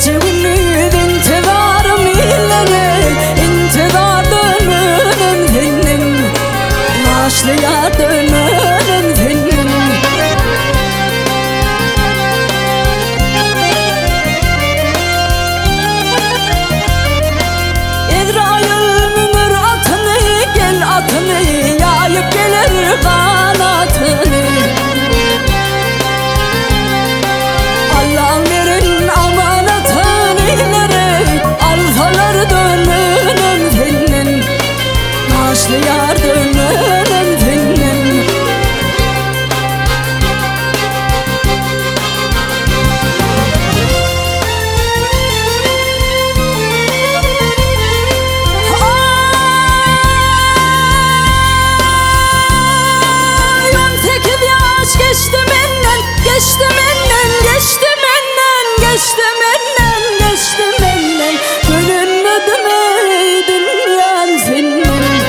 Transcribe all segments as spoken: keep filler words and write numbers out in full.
Cevunni intidarım illere, intidar dönünüm senin, başlıya dönünüm senin. İzrail mümür atını, gel atını, yayıp gelir kanatını. Allah'ın verin amanatını ileri, alfalar dönünüm senin, başlıya dönünüm senin. Geçti menden, geçti menden, geçti menden, geçti menden, geçti menden. Görünmedim ey dünyam senin.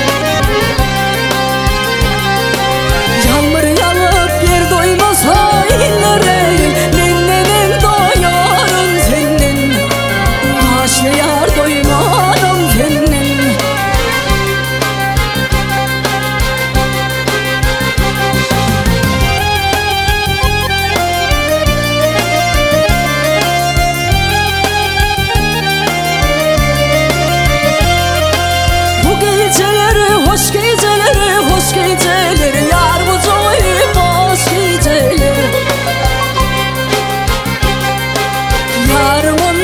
Yağmur yağıp yer doymasa illere, nennenin doyarım senin, başlayar doymadım senin. Hoş geceleri, hoş geceleri, yar bu coyup hoş geceleri. Yarımın